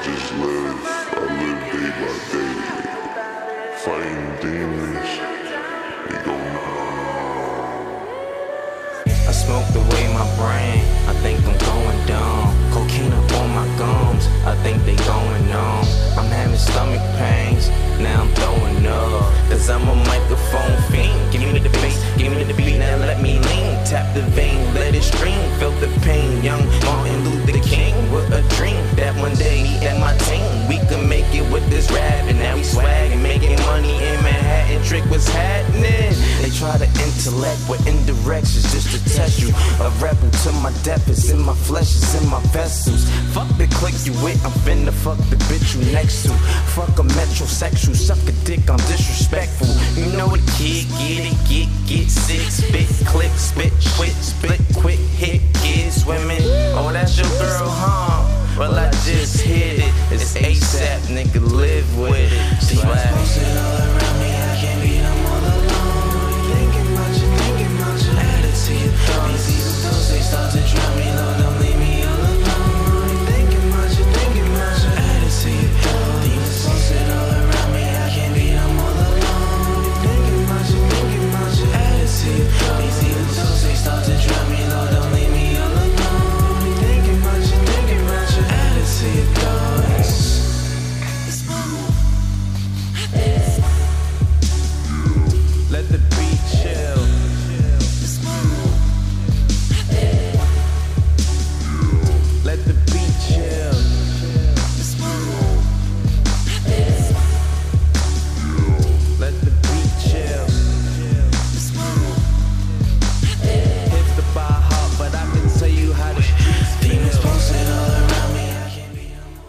just live, I live day by day, fighting demons, we go I smoked away my brain, I think I'm going dumb. Cocaine up on my gums, I think they going numb. I'm having stomach pains, now I'm throwing up. Cause I'm a microphone fiend, give me the bass, give me the beat, now let me lean. Tap the vein, let it stream, feel the pain. Young Martin Luther King with a dream that one day me and my team, we can make it with this rap. And now we swag and making money in Manhattan, trick what's happening. They try to intellect with indirections just to test you. A rebel to my death is in my flesh, is in my vessels. Fuck the click you with, I'm finna fuck the bitch you next to. Fuck a metrosexual, suck a dick, I'm disrespectful. You know the kid, get sick, spit, click, spit, quit, split, quick, hit, kids, women. Oh, that's your girl, huh? Well, I just hit it. It's ASAP, nigga, live with it. See what posted all around me, I can't be, I'm all alone. Thinking about you, add it to your thoughts. These those they start to drown me, Lord, don't leave me all alone. Thinking about you, add it to your thoughts. These posted all around me, I can't be, I'm all alone. Thinking about you, add it to your thoughts. These those they start to drown me, Lord, don't leave me all alone. Thinking about you, add it to your thoughts. Let the beat chill. Let the beat chill. Let the beat chill. Hit the bar hard, but I can tell you how the streets feel. Demons posted all around me. I can't be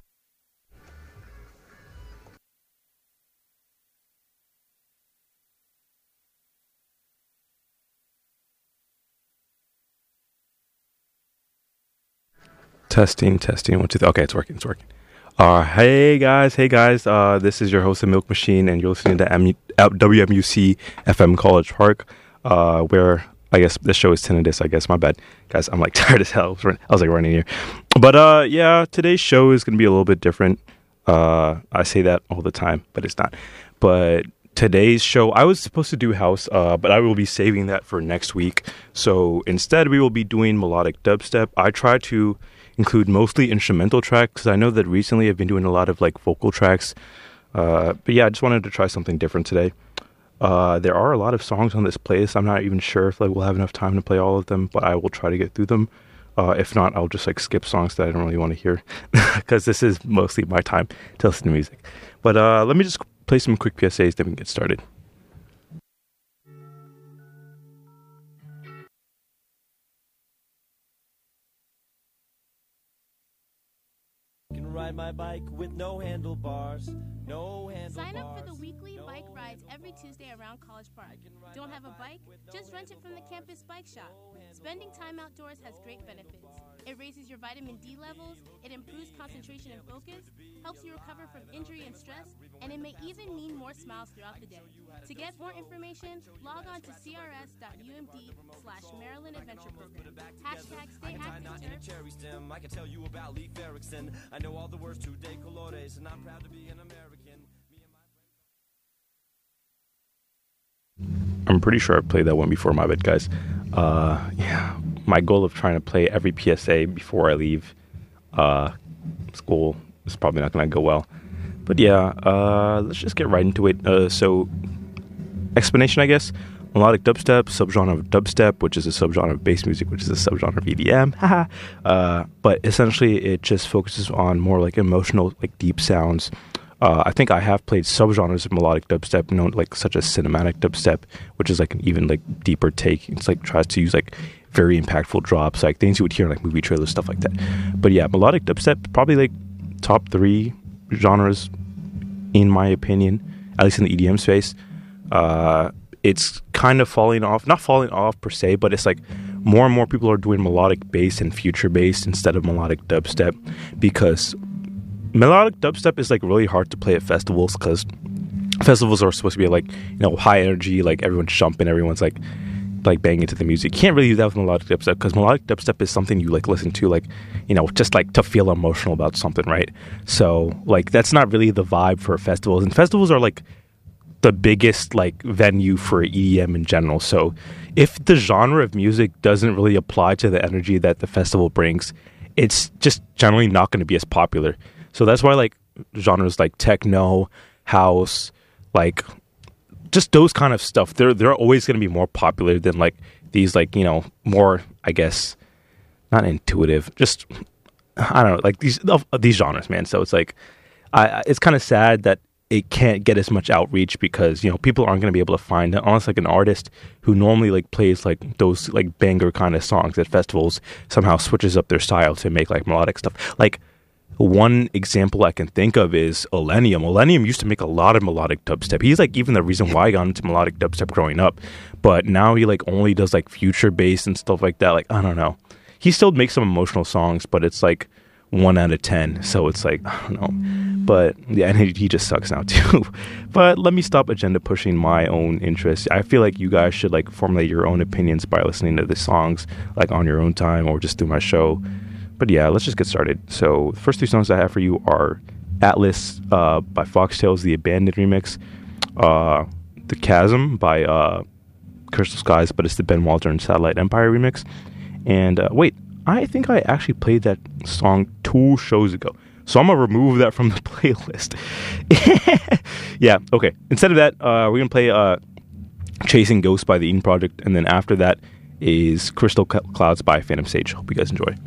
Testing. 1, 2, 3. Okay, it's working. Hey guys. This is your host, the Milk Machine, and you're listening to WMUC FM College Park, where I guess this show is tinnitus. I guess my bad, guys. I'm like tired as hell. I was like running here, but yeah, today's show is gonna be a little bit different. I say that all the time, but it's not. But today's show, I was supposed to do house, but I will be saving that for next week. So instead, we will be doing melodic dubstep. I try to include mostly instrumental tracks, because I know that recently I've been doing a lot of like vocal tracks. But yeah, I just wanted to try something different today. There are a lot of songs on this playlist. I'm not even sure if like we'll have enough time to play all of them, but I will try to get through them. If not, I'll just like skip songs that I don't really want to hear, because this is mostly my time to listen to music. But let me just play some quick PSAs, then we can get started. Ride my bike with no handlebars. Sign up for the weekly bike rides every Tuesday around College Park. Don't have a bike? Just rent it from the campus bike shop. Spending time outdoors has great benefits. It raises your vitamin D levels, it improves concentration and focus, helps you recover from injury and stress, and it may even mean more smiles throughout the day. To get more information, log on to crs.umd/Maryland Adventure Program. Hashtag stay active, cherry stem. I can tell you about Leif Erikson. I know all the words to De Colores, and I'm proud to be an American. I'm pretty sure I've played that one before, my bad, guys. Yeah, my goal of trying to play every PSA before I leave school is probably not going to go well. But yeah, let's just get right into it. So, explanation, I guess. Melodic dubstep, subgenre of dubstep, which is a subgenre of bass music, which is a subgenre of EDM. But essentially, it just focuses on more like emotional, like deep sounds. I think I have played subgenres of melodic dubstep, known like such as cinematic dubstep, which is like an even like deeper take. It's like tries to use like very impactful drops, like things you would hear in like movie trailers, stuff like that. But yeah, melodic dubstep probably like top 3 genres in my opinion, at least in the EDM space. It's kind of not falling off per se, but it's like more and more people are doing melodic bass and future bass instead of melodic dubstep, because melodic dubstep is like really hard to play at festivals, because festivals are supposed to be like, you know, high energy, like everyone's jumping, everyone's like like bang into the music. You can't really do that with melodic dubstep because melodic dubstep is something you like listen to, like, you know, just like to feel emotional about something, right? So like that's not really the vibe for festivals, and festivals are like the biggest like venue for EDM in general. So if the genre of music doesn't really apply to the energy that the festival brings, it's just generally not going to be as popular. So that's why like genres like techno, house, like just those kind of stuff, they're always going to be more popular than like these, like, you know, more, I guess, not intuitive, just I don't know, like these genres, man. So it's like it's kind of sad that it can't get as much outreach because, you know, people aren't going to be able to find it unless like an artist who normally like plays like those like banger kind of songs at festivals somehow switches up their style to make like melodic stuff. Like one example I can think of is Illenium. Illenium used to make a lot of melodic dubstep. He's like even the reason why I got into melodic dubstep growing up. But now he like only does like future bass and stuff like that. Like, I don't know. He still makes some emotional songs, but it's like 1 out of 10. So it's like, I don't know. But yeah, and he just sucks now too. But let me stop agenda pushing my own interests. I feel like you guys should like formulate your own opinions by listening to the songs like on your own time or just through my show. But yeah, let's just get started. So the first 3 songs I have for you are Atlas by Foxtails, the Abandoned remix, The Chasm by Crystal Skies, but it's the Ben Walter and Satellite Empire remix. And wait, I think I actually played that song 2 shows ago. So I'm going to remove that from the playlist. Yeah, okay. Instead of that, we're going to play Chasing Ghosts by the Eden Project. And then after that is Crystal Clouds by Phantom Sage. Hope you guys enjoy.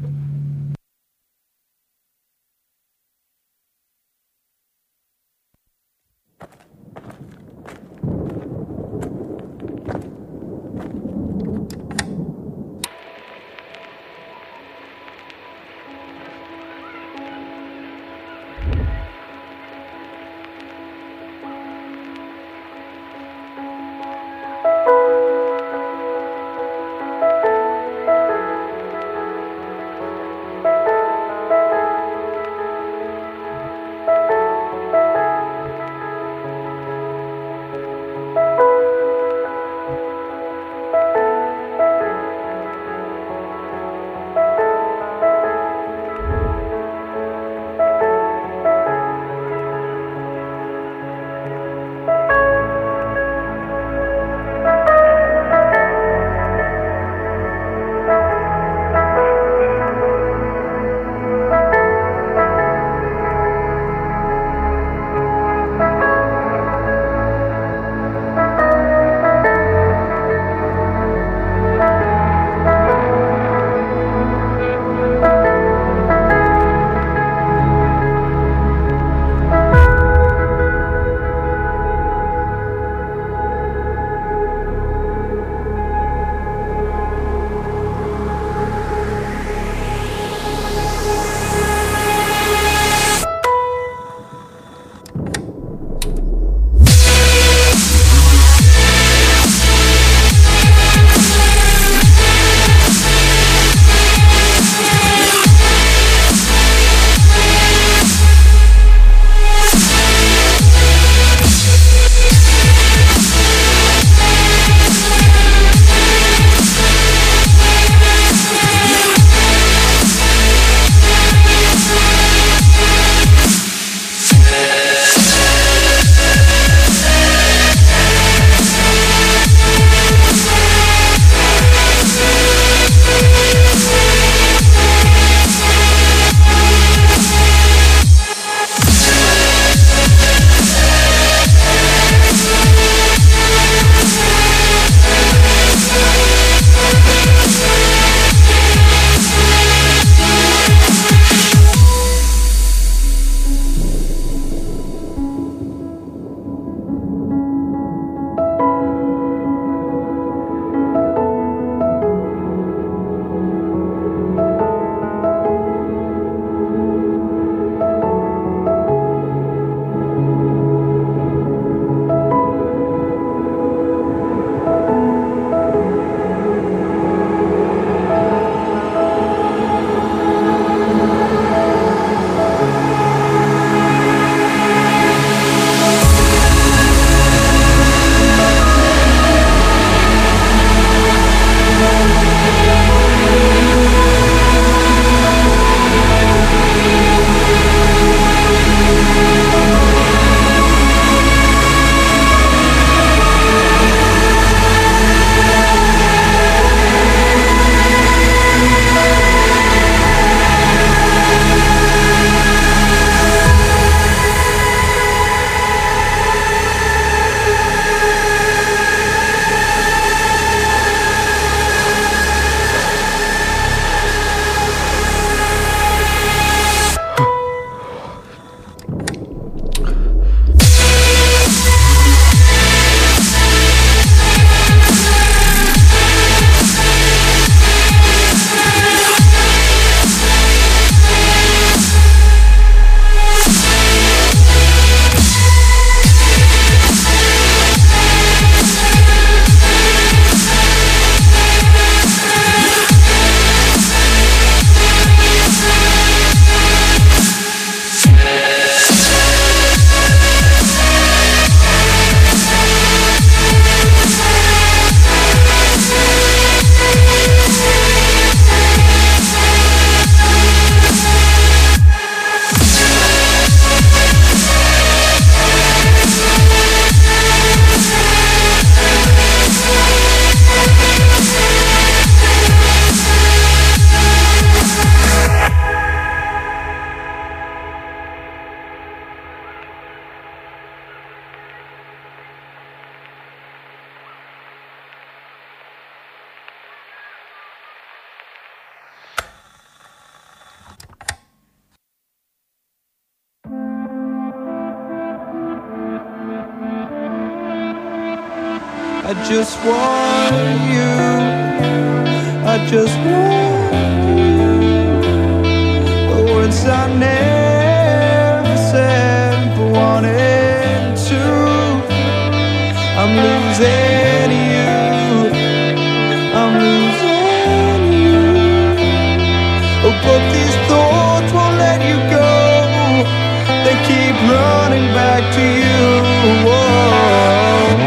I just want you. I just want you. The words I never said but wanted to. I'm losing you. I'm losing you. Oh, but these thoughts won't let you go. They keep running back to you. Whoa.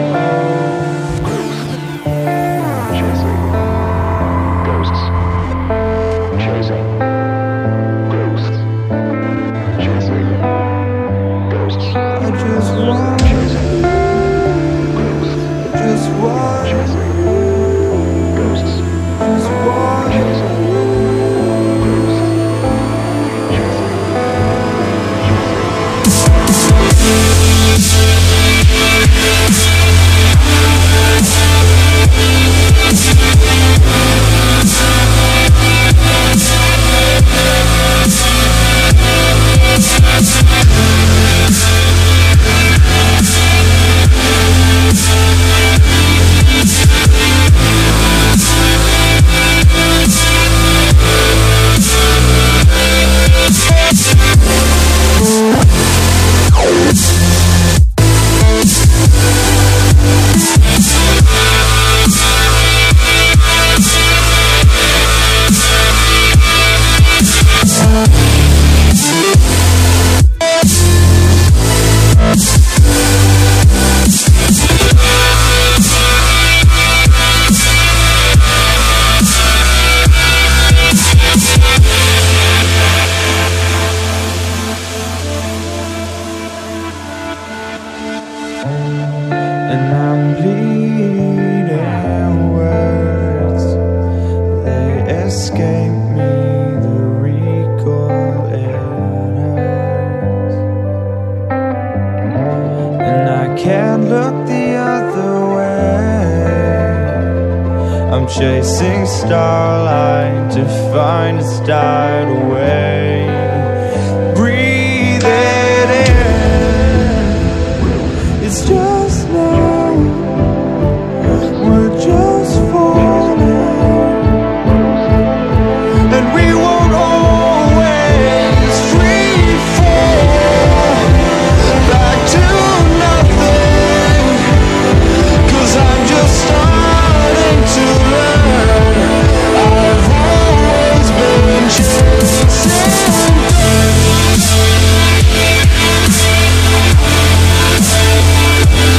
Chasing starlight to find it's died away. Breathe it in. It's just now. We're just falling, and we won't always free fall back to nothing. 'Cause I'm just starting to learn. I've always been chasing.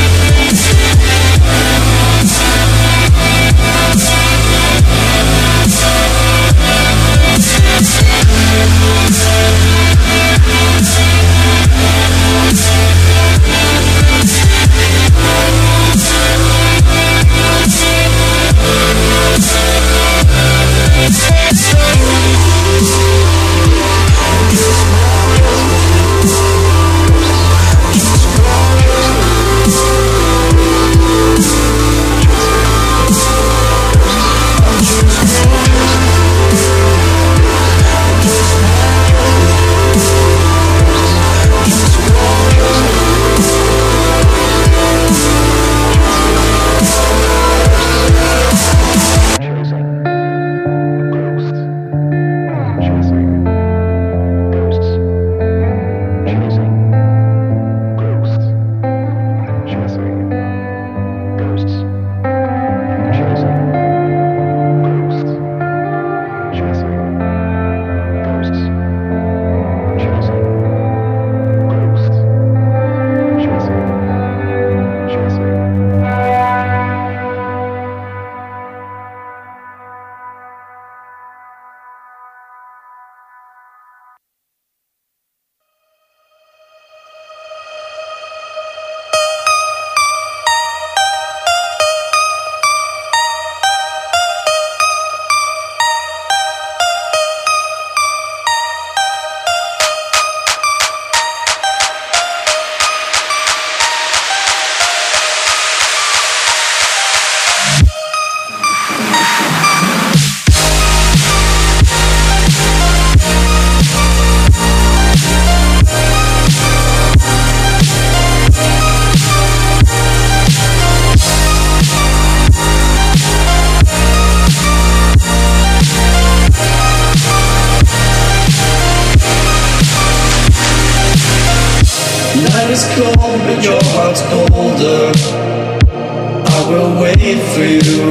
is cold, but your heart's colder. I will wait for you.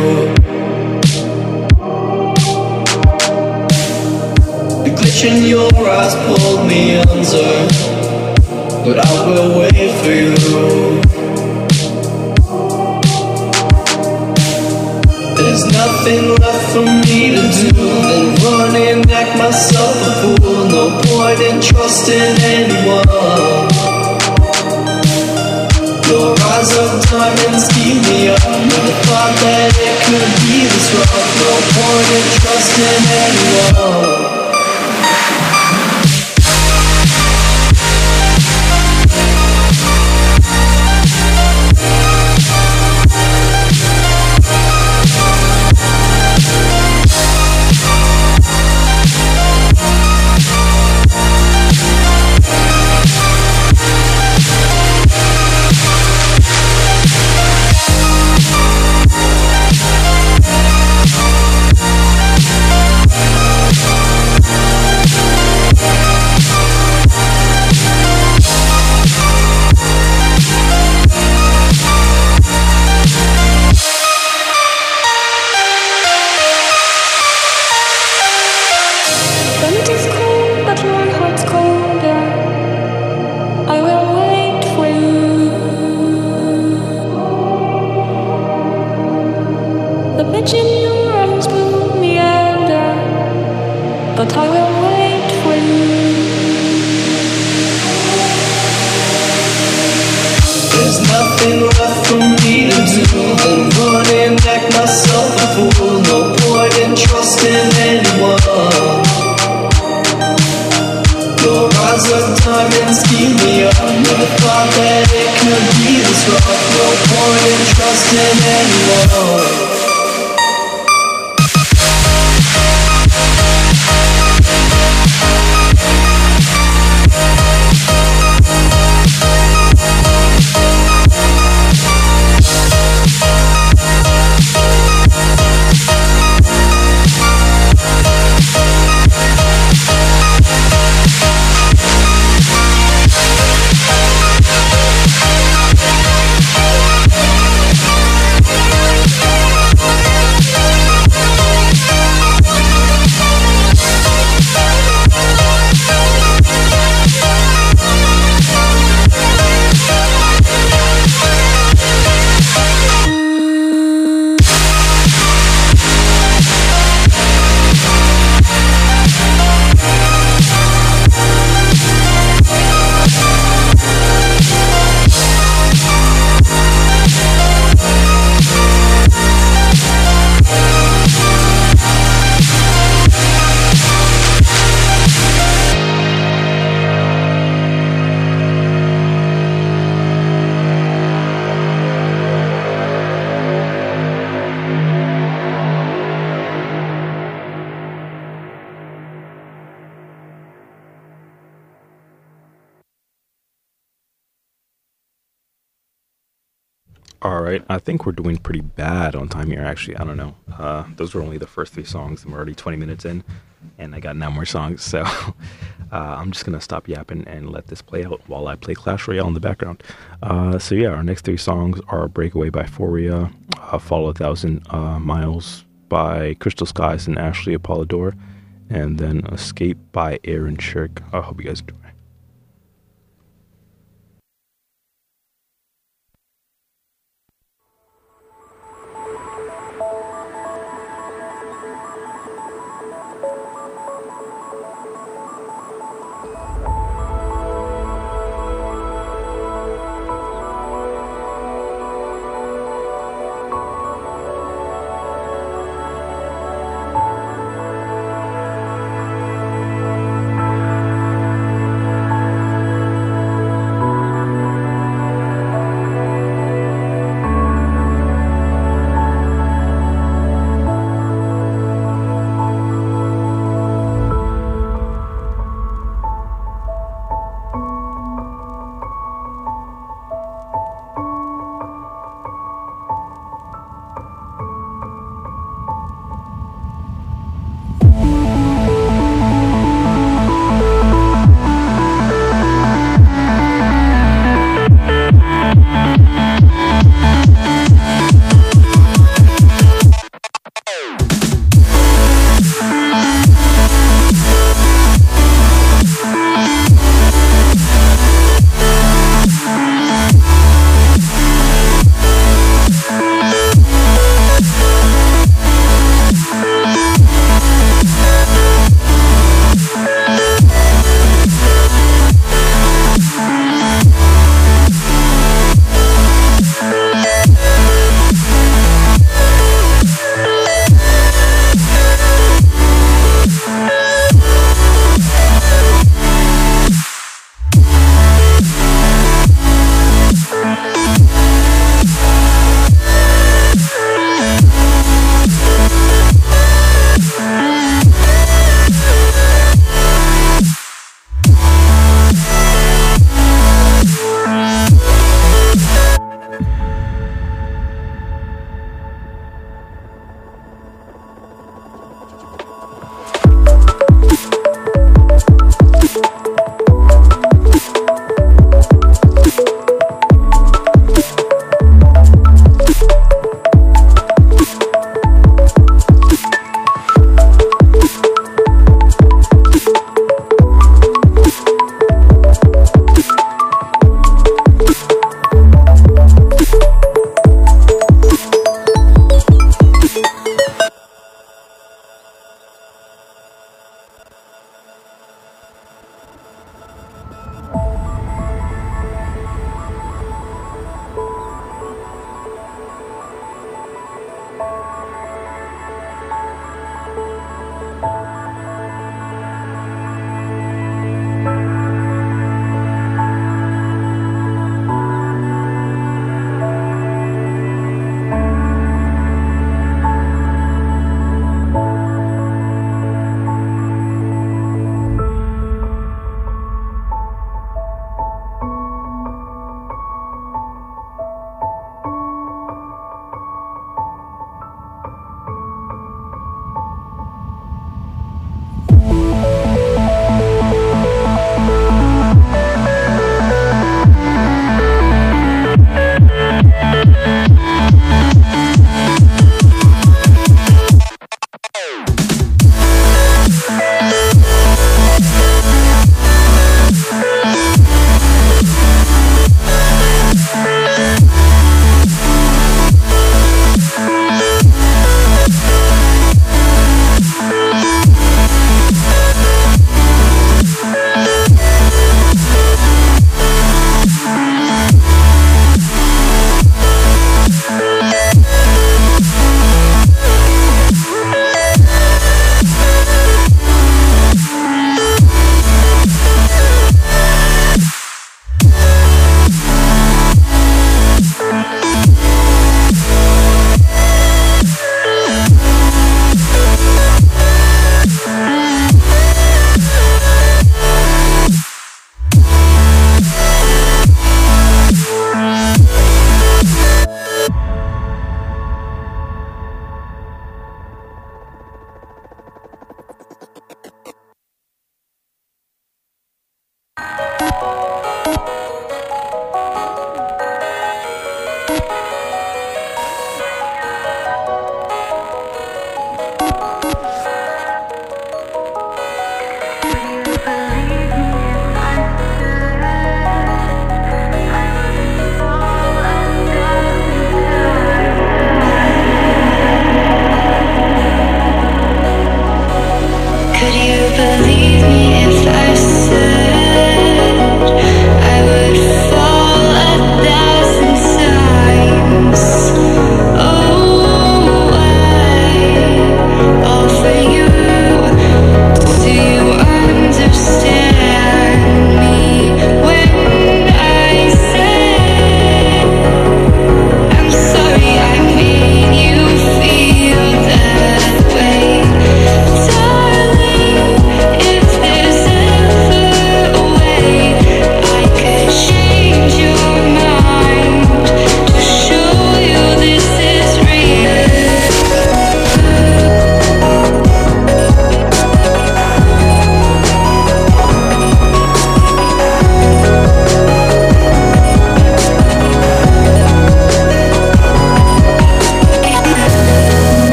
The glitch in your eyes pulled me under, but I will wait for you. There's nothing left for me to do than run and act myself a fool. No point in trusting anyone. Your eyes of diamonds keep me up. Never thought that it could be this rough. No point in trusting anyone. All right, I think we're doing pretty bad on time here. Actually, I don't know. Those were only the first 3 songs, and we're already 20 minutes in, and I got 9 more songs. So I'm just gonna stop yapping and let this play out while I play Clash Royale in the background. So yeah, our next 3 songs are "Breakaway" by Foria, "Follow 1,000 Miles" by Crystal Skies and Ashley Apollodore, and then "Escape" by Aaron Shirk. I hope you guys enjoy.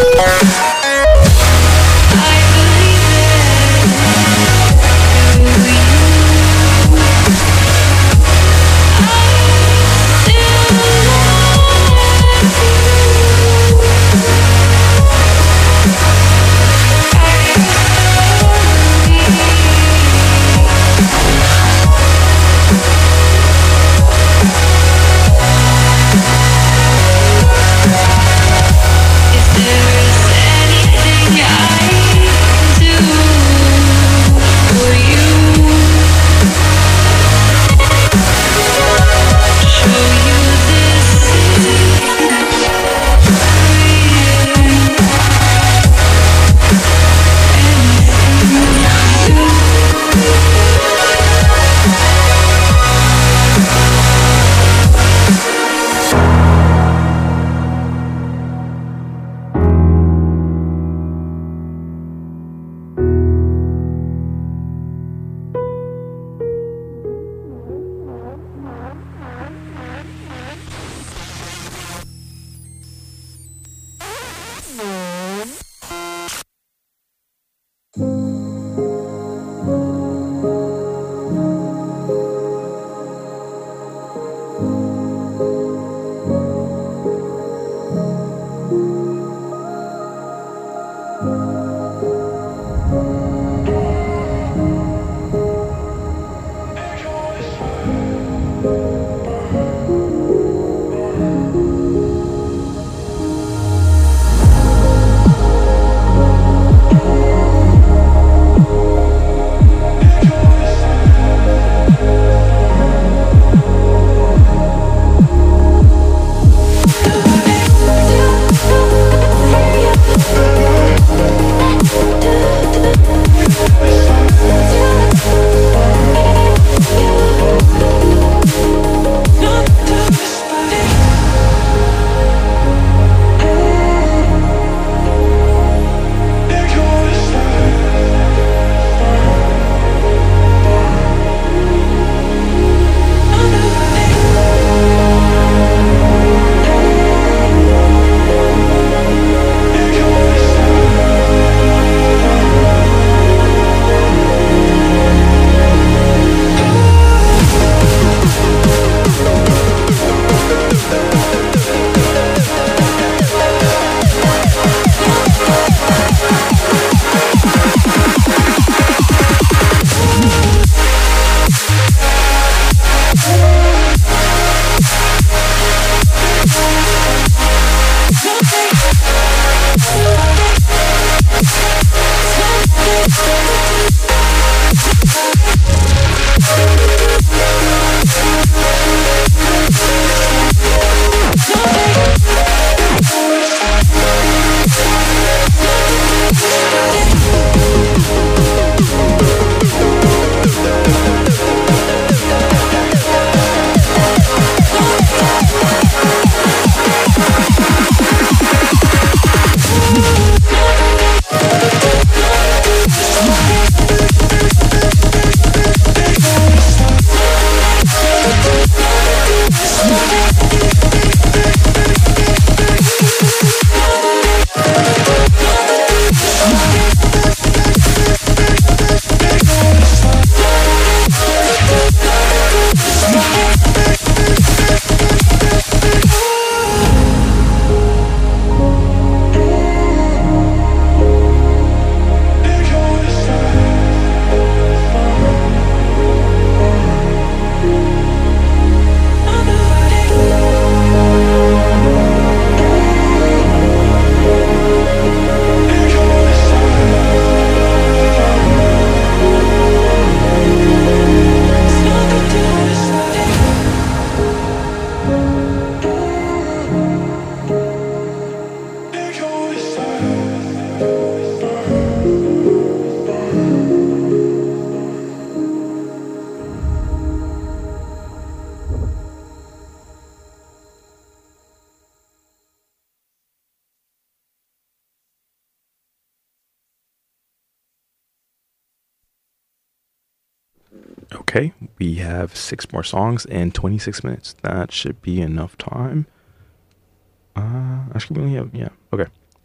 Okay, we have 6 more songs and 26 minutes. That should be enough time. Actually, we only have, yeah, okay, yeah,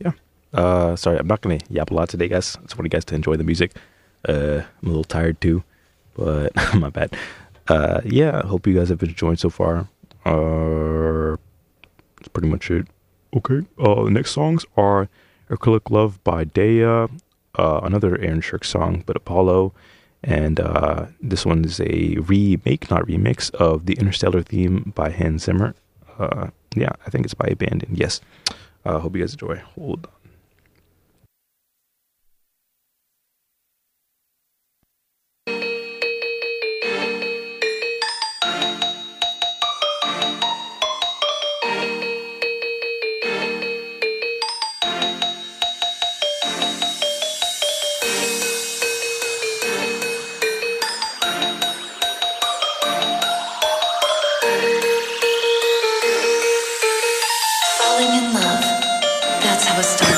Sorry, I'm not gonna yap a lot today, guys. I just want you guys to enjoy the music. I'm a little tired too, but my bad. Yeah, I hope you guys have been enjoying so far. That's pretty much it. Okay. The next songs are Acrylic Love by Daya, another Aaron Shirk song, but Apollo. And this one is a remake, not remix, of the Interstellar theme by Hans Zimmer. Yeah, I think it's by Abandon. Yes. Hope you guys enjoy. Hold on. Falling in love, that's how it starts.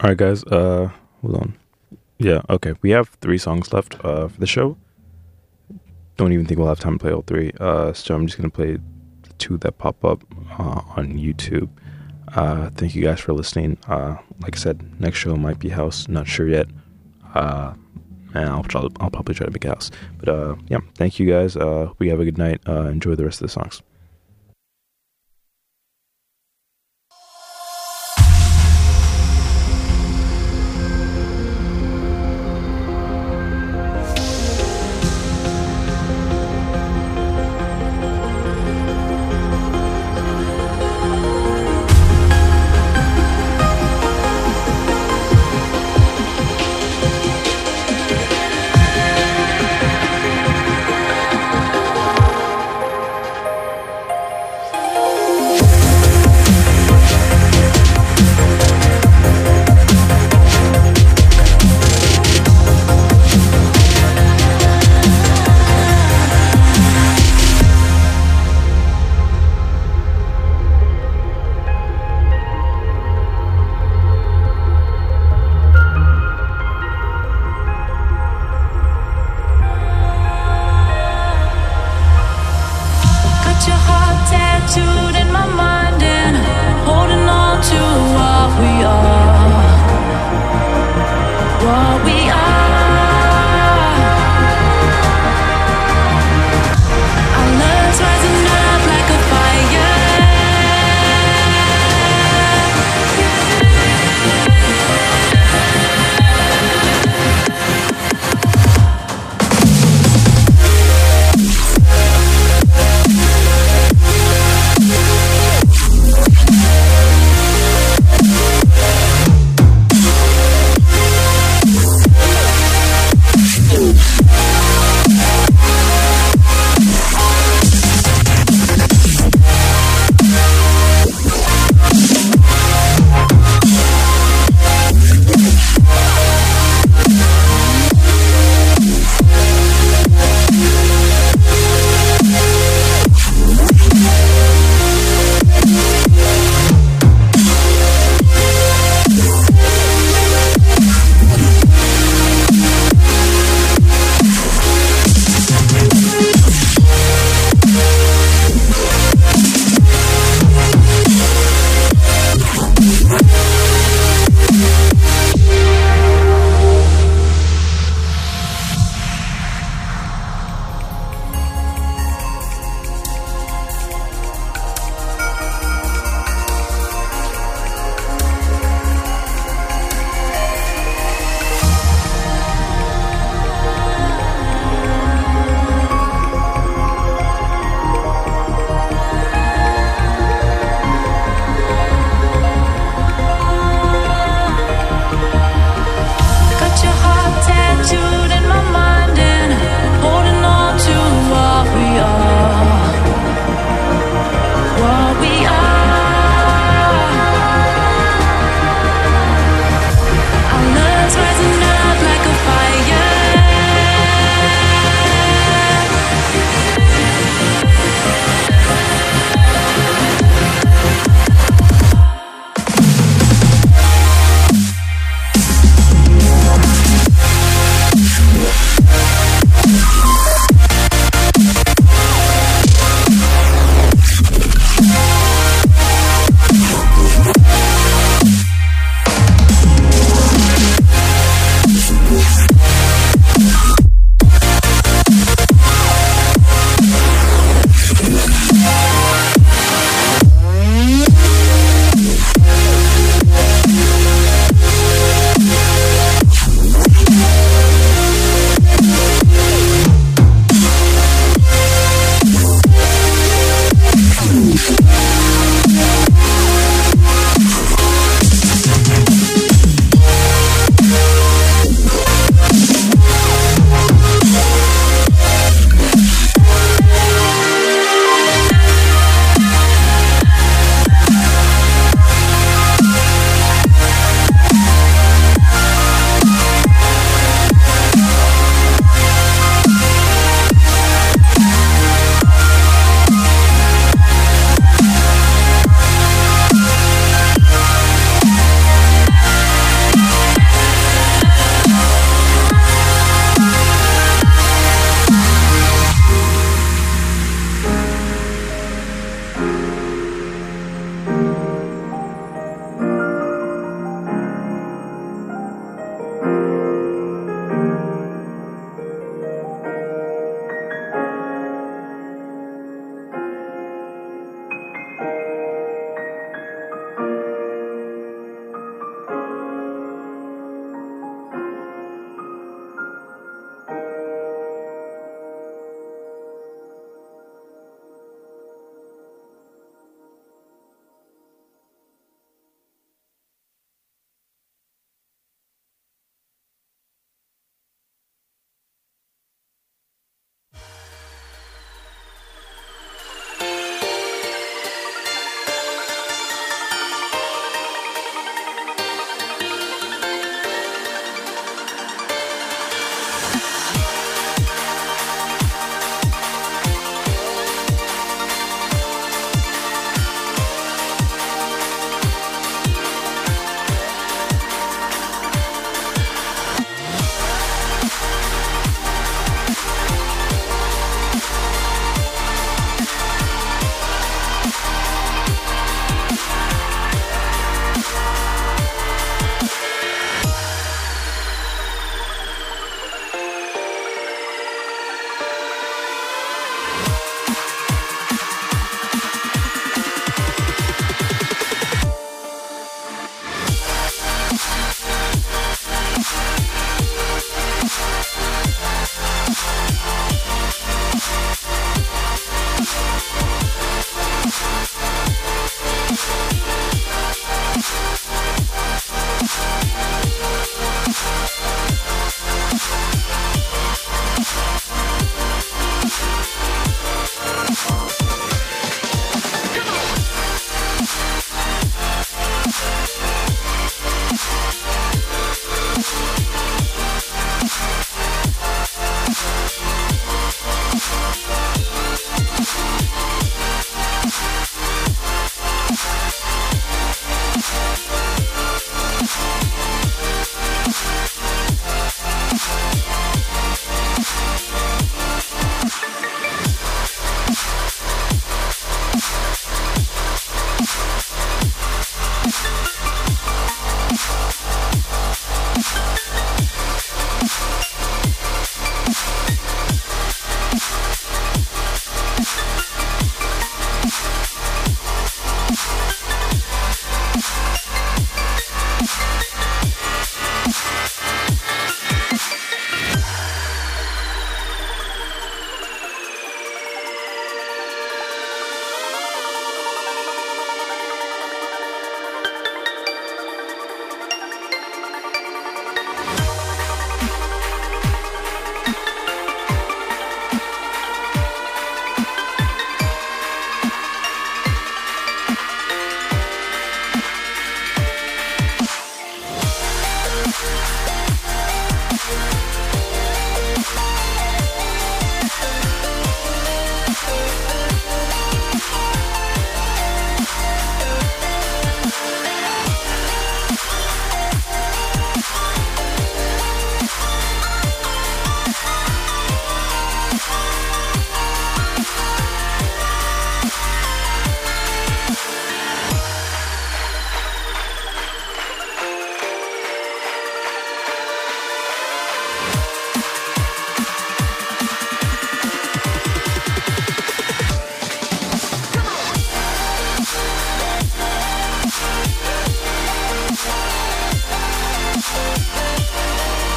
All right, guys. Hold on. Yeah, okay. We have 3 songs left for the show. Don't even think we'll have time to play all 3. So I'm just gonna play the 2 that pop up on YouTube. Thank you guys for listening. Like I said, next show might be house. Not sure yet. And I'll probably try to make a house. But yeah, thank you guys. We have a good night. Enjoy the rest of the songs.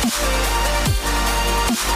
Bye.